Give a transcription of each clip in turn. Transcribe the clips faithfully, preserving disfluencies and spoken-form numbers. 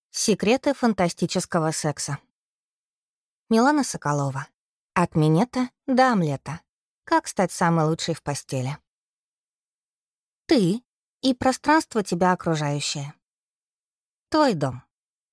Секреты фантастического секса. Милана Соколова. От минета до омлета. Как стать самой лучшей в постели. Ты и пространство тебя окружающее. Твой дом.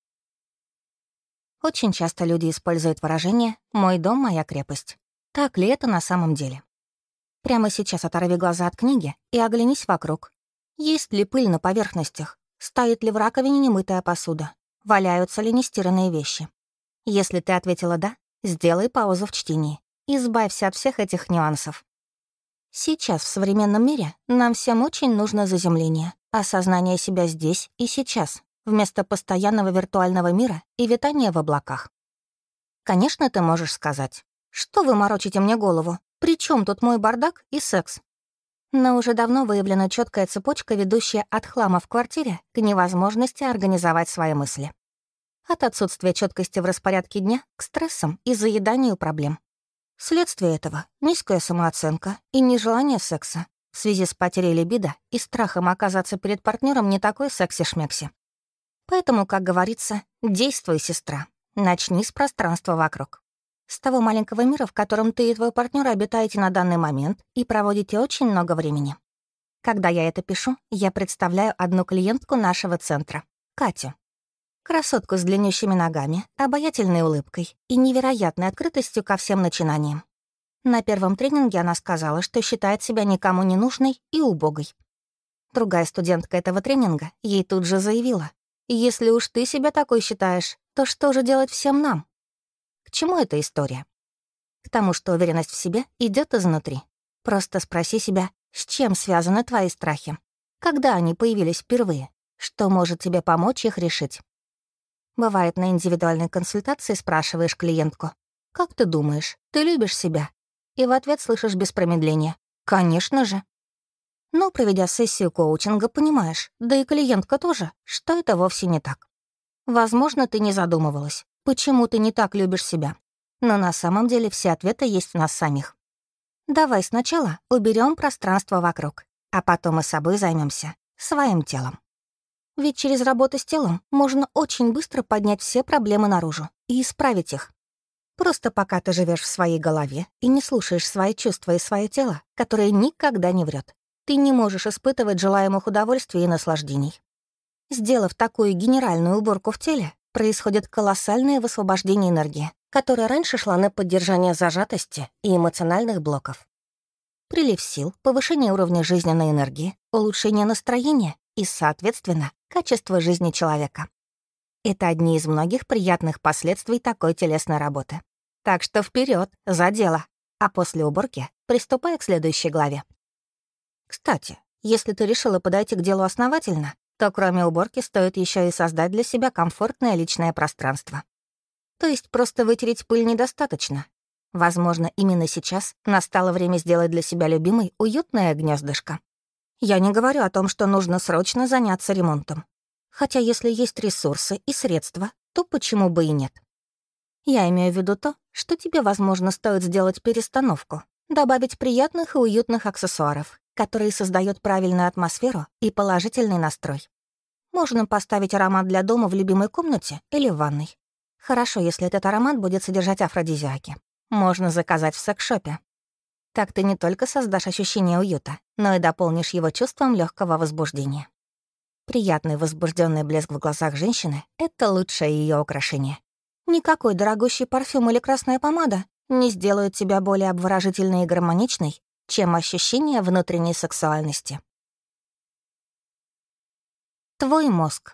Очень часто люди используют выражение «мой дом, моя крепость». Так ли это на самом деле? Прямо сейчас оторви глаза от книги и оглянись вокруг. Есть ли пыль на поверхностях? Стоит ли в раковине немытая посуда? Валяются ли нестиранные вещи? Если ты ответила «да», сделай паузу в чтении. Избавься от всех этих нюансов. Сейчас, в современном мире, нам всем очень нужно заземление, осознание себя здесь и сейчас, вместо постоянного виртуального мира и витания в облаках. Конечно, ты можешь сказать: «Что вы морочите мне голову? При чем тут мой бардак и секс?» Но уже давно выявлена четкая цепочка, ведущая от хлама в квартире к невозможности организовать свои мысли. От отсутствия четкости в распорядке дня к стрессам и заеданию проблем. Следствие этого — низкая самооценка и нежелание секса в связи с потерей либидо и страхом оказаться перед партнером не такой секси-шмекси. Поэтому, как говорится, действуй, сестра. Начни с пространства вокруг. С того маленького мира, в котором ты и твой партнер обитаете на данный момент и проводите очень много времени. Когда я это пишу, я представляю одну клиентку нашего центра — Катю. Красотку с длиннющими ногами, обаятельной улыбкой и невероятной открытостью ко всем начинаниям. На первом тренинге она сказала, что считает себя никому не нужной и убогой. Другая студентка этого тренинга ей тут же заявила: «Если уж ты себя такой считаешь, то что же делать всем нам?» К чему эта история? К тому, что уверенность в себе идет изнутри. Просто спроси себя, с чем связаны твои страхи? Когда они появились впервые? Что может тебе помочь их решить? Бывает, на индивидуальной консультации спрашиваешь клиентку: «Как ты думаешь, ты любишь себя?» И в ответ слышишь без промедления: «Конечно же». Но, проведя сессию коучинга, понимаешь, да и клиентка тоже, что это вовсе не так. Возможно, ты не задумывалась, почему ты не так любишь себя. Но на самом деле все ответы есть в нас самих. Давай сначала уберем пространство вокруг, а потом мы собой займемся своим телом. Ведь через работу с телом можно очень быстро поднять все проблемы наружу и исправить их. Просто пока ты живешь в своей голове и не слушаешь свои чувства и свое тело, которое никогда не врет, ты не можешь испытывать желаемых удовольствий и наслаждений. Сделав такую генеральную уборку в теле, происходит колоссальное высвобождение энергии, которая раньше шла на поддержание зажатости и эмоциональных блоков. Прилив сил, повышение уровня жизненной энергии, улучшение настроения и, соответственно, качество жизни человека. Это одни из многих приятных последствий такой телесной работы. Так что вперед, за дело, а после уборки приступай к следующей главе. Кстати, если ты решила подойти к делу основательно, то кроме уборки стоит еще и создать для себя комфортное личное пространство. То есть просто вытереть пыль недостаточно. Возможно, именно сейчас настало время сделать для себя любимой уютное гнездышко. Я не говорю о том, что нужно срочно заняться ремонтом. Хотя если есть ресурсы и средства, то почему бы и нет? Я имею в виду то, что тебе, возможно, стоит сделать перестановку, добавить приятных и уютных аксессуаров, которые создают правильную атмосферу и положительный настрой. Можно поставить аромат для дома в любимой комнате или в ванной. Хорошо, если этот аромат будет содержать афродизиаки. Можно заказать в секс-шопе. Так ты не только создашь ощущение уюта, но и дополнишь его чувством легкого возбуждения. Приятный возбужденный блеск в глазах женщины — это лучшее ее украшение. Никакой дорогущий парфюм или красная помада не сделают тебя более обворожительной и гармоничной, чем ощущение внутренней сексуальности. Твой мозг.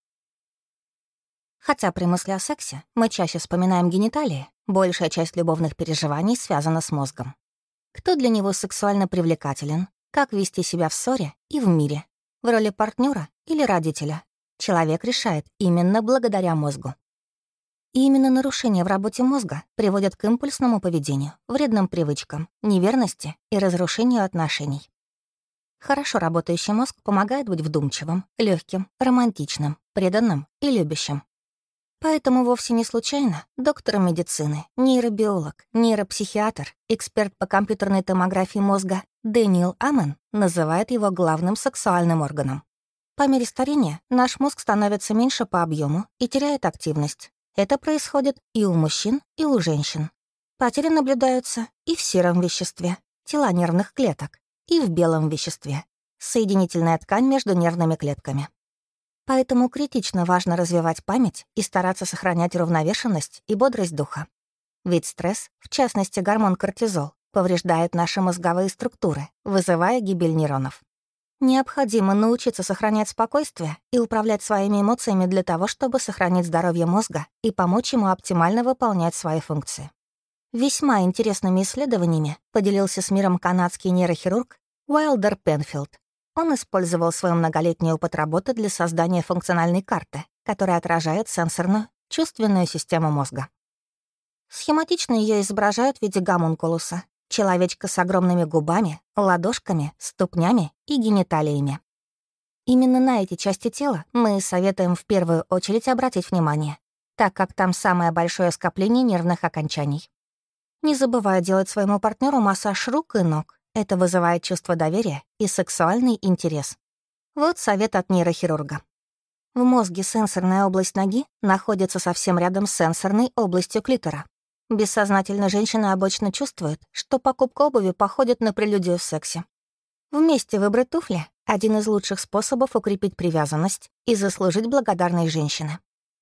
Хотя при мысли о сексе мы чаще вспоминаем гениталии, большая часть любовных переживаний связана с мозгом. Кто для него сексуально привлекателен, как вести себя в ссоре и в мире, в роли партнера или родителя, человек решает именно благодаря мозгу. И именно нарушения в работе мозга приводят к импульсному поведению, вредным привычкам, неверности и разрушению отношений. Хорошо работающий мозг помогает быть вдумчивым, легким, романтичным, преданным и любящим. Поэтому вовсе не случайно доктор медицины, нейробиолог, нейропсихиатр, эксперт по компьютерной томографии мозга Дэниел Амен называет его главным сексуальным органом. По мере старения наш мозг становится меньше по объему и теряет активность. Это происходит и у мужчин, и у женщин. Потери наблюдаются и в сером веществе, тела нервных клеток, и в белом веществе, соединительная ткань между нервными клетками. Поэтому критично важно развивать память и стараться сохранять уравновешенность и бодрость духа. Ведь стресс, в частности гормон кортизол, повреждает наши мозговые структуры, вызывая гибель нейронов. Необходимо научиться сохранять спокойствие и управлять своими эмоциями для того, чтобы сохранить здоровье мозга и помочь ему оптимально выполнять свои функции. Весьма интересными исследованиями поделился с миром канадский нейрохирург Уайлдер Пенфилд. Он использовал свой многолетний опыт работы для создания функциональной карты, которая отражает сенсорную, чувственную систему мозга. Схематично ее изображают в виде гомункулуса, человечка с огромными губами, ладошками, ступнями и гениталиями. Именно на эти части тела мы советуем в первую очередь обратить внимание, так как там самое большое скопление нервных окончаний. Не забывая делать своему партнеру массаж рук и ног. Это вызывает чувство доверия и сексуальный интерес. Вот совет от нейрохирурга. В мозге сенсорная область ноги находится совсем рядом с сенсорной областью клитора. Бессознательно женщина обычно чувствует, что покупка обуви походит на прелюдию в сексе. Вместе выбрать туфли — один из лучших способов укрепить привязанность и заслужить благодарность женщины.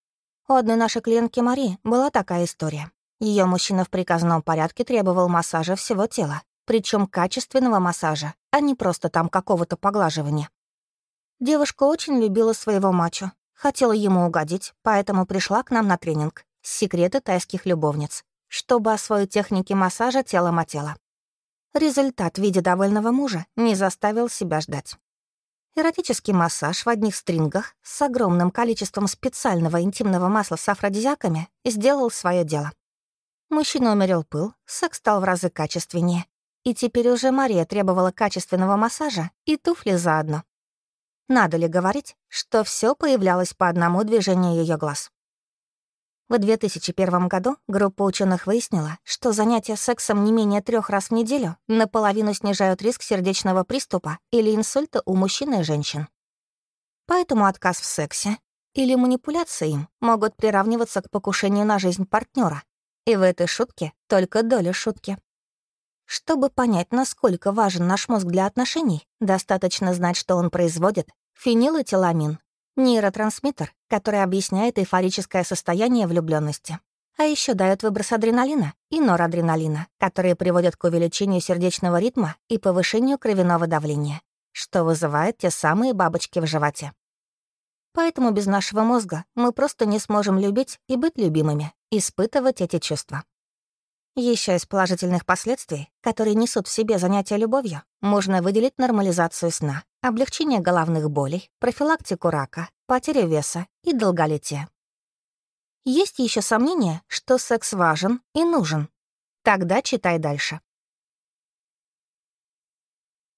У одной нашей клиентки Марии была такая история. Ее мужчина в приказном порядке требовал массажа всего тела, причем качественного массажа, а не просто там какого-то поглаживания. Девушка очень любила своего мачо, хотела ему угодить, поэтому пришла к нам на тренинг «Секреты тайских любовниц», чтобы освоить техники массажа телом о тело. Результат в виде довольного мужа не заставил себя ждать. Эротический массаж в одних стрингах с огромным количеством специального интимного масла с афродизиаками сделал свое дело. Мужчина умерил пыл, секс стал в разы качественнее, и теперь уже Мария требовала качественного массажа и туфли заодно. Надо ли говорить, что все появлялось по одному движению ее глаз? В две тысячи первом году группа ученых выяснила, что занятия сексом не менее трех раз в неделю наполовину снижают риск сердечного приступа или инсульта у мужчин и женщин. Поэтому отказ в сексе или манипуляции им могут приравниваться к покушению на жизнь партнера. И в этой шутке только доля шутки. Чтобы понять, насколько важен наш мозг для отношений, достаточно знать, что он производит фенилэтиламин, нейротрансмиттер, который объясняет эйфорическое состояние влюблённости. А еще дает выброс адреналина и норадреналина, которые приводят к увеличению сердечного ритма и повышению кровяного давления, что вызывает те самые бабочки в животе. Поэтому без нашего мозга мы просто не сможем любить и быть любимыми, испытывать эти чувства. Еще из положительных последствий, которые несут в себе занятия любовью, можно выделить нормализацию сна, облегчение головных болей, профилактику рака, потерю веса и долголетие. Есть еще сомнения, что секс важен и нужен? Тогда читай дальше.